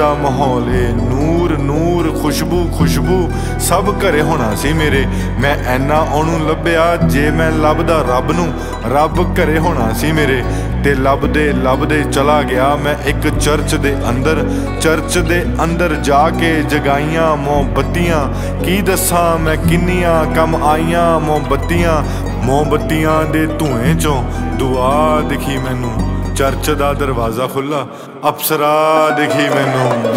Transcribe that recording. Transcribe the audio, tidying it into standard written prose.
ਦਾ ਮਾਹੌਲ ਏ। ਨੂਰ ਨੂਰ ਖੁਸ਼ਬੂ ਖੁਸ਼ਬੂ ਸਭ ਘਰੇ ਹੋਣਾ ਸੀ ਮੇਰੇ। ਮੈਂ ਐਨਾ ਉਹਨੂੰ ਲੱਭਿਆ, ਜੇ ਮੈਂ ਲੱਭਦਾ ਰੱਬ ਨੂੰ, ਰੱਬ ਘਰੇ ਹੋਣਾ ਸੀ ਮੇਰੇ। ਤੇ ਲੱਭਦੇ ਲੱਭਦੇ ਚਲਾ ਗਿਆ ਮੈਂ ਇੱਕ ਚਰਚ ਦੇ ਅੰਦਰ। ਚਰਚ ਦੇ ਅੰਦਰ ਜਾ ਕੇ ਜਗਾਈਆਂ ਮੋਮਬੱਤੀਆਂ। ਕੀ ਦੱਸਾਂ ਮੈਂ ਕਿੰਨੀਆਂ ਕੰਮ ਆਈਆਂ ਮੋਮਬੱਤੀਆਂ। ਮੋਮਬੱਤੀਆਂ ਦੇ ਧੂਏਂ ਚੋਂ ਦੁਆ ਦਿਖੀ ਮੈਨੂੰ। ਚਰਚ ਦਾ ਦਰਵਾਜ਼ਾ ਖੁੱਲ੍ਹਾ, ਅਪਸਰਾ ਦਿਖੀ ਮੈਨੂੰ।